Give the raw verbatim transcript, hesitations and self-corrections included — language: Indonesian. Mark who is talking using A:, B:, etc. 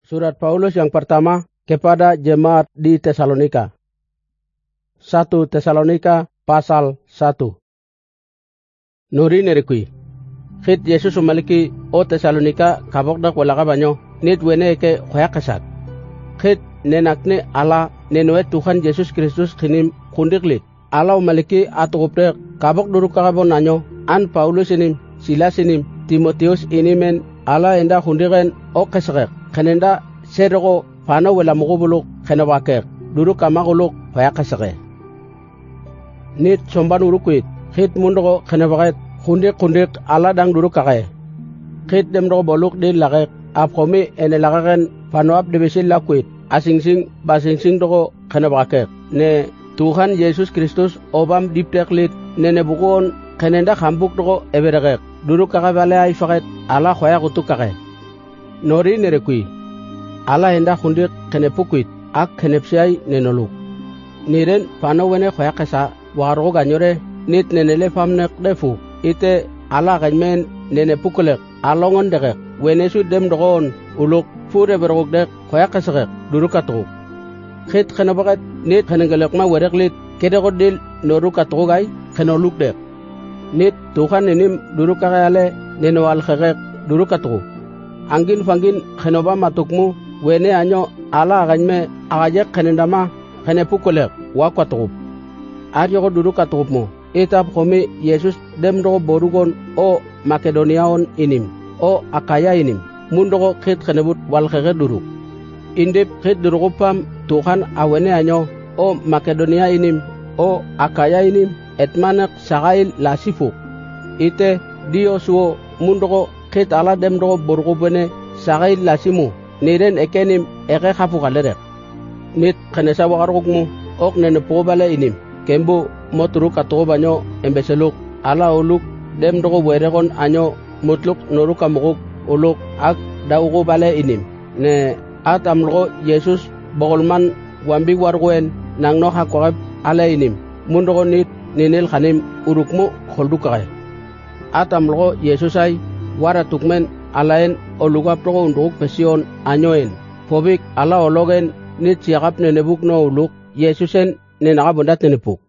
A: Surat Paulus yang pertama kepada jemaat di Tesalonika. satu Tesalonika pasal satu. Nuri nerikui. Khit Yesus umaliki o Tesalonika kabok dak wala kabanyo nit wene ke khoya kasak. Khit nenakne ala nenwe Tuhan Yesus Kristus khinim khundiklit. Ala umaliki atugupre kabok duru kabon nanyo an Paulus inim Silas inim Timotheus inimen ala enda khundiken o kasakek. Kanenda sergo fana wala mugubuluk khenabakek duru kamaguluk khoya kasake. Nit somban urukuit khit mundogo khenabaket khundik khundik ala dang duru kakae. Khit demdo boluk di lagek apkomi ene lagaken fanoap debesil lakuit asingsing basingsing dogo khenabakek ne Tuhan Yesus Kristus obam dipteklit nene bukon khenenda khambuk dogo eberegek duru kakabale ay faket ala khoya kutuk kakae. Nori nerekui ala enda khundik khenepukuit ak khenepsiai nenoluk niren fano wene khoya kasa waro ganyore nit nenele famnek defu ite ala gajmen nene pukulek alongon degek wene su dem dogon uluk fure berogok dek khoya kasagek duru katuk khit khenabakat nit khenengelek ma wereklit kede godil noru katuk gai khenoluk dek nit Tuhan nenim duru kakayale nenwal khegek duru katuk angin fangin khenoba matukmu wene anyo ala gajme agajek khenendama khenepukulek wa katuk aryo duru katupmo etap komi Yesus dem do borugon o Makedoniaon inim o Akaya inim mundogo khit khenebut wal khege duru indep khit duru pam Tuhan awene anyo o Makedonia inim o Akaya inim etmanak sagail lasifu ite diosuo mundogo khit ala dem do borugobene sagail lasimu niren ekenim eke khafu kalere nit khenesa wagarugmu ok nene pobale inim kembo moturu katogo banyo embeseluk ala uluk dem dogo weregon anyo mutluk noru kamuguk uluk ak daugo bale inim ne atamlogo Yesus bogolman wambi warguen nangno hakogeb ala inim mundogo nit ninil khanim urukmu kholdukay atamlogo Yesus ay wara tukmen alaen oluga progo unduk pesion anyoen fobik ala ologen nit siagap nenebuk no uluk Yesusen nenaka bondat nenepuk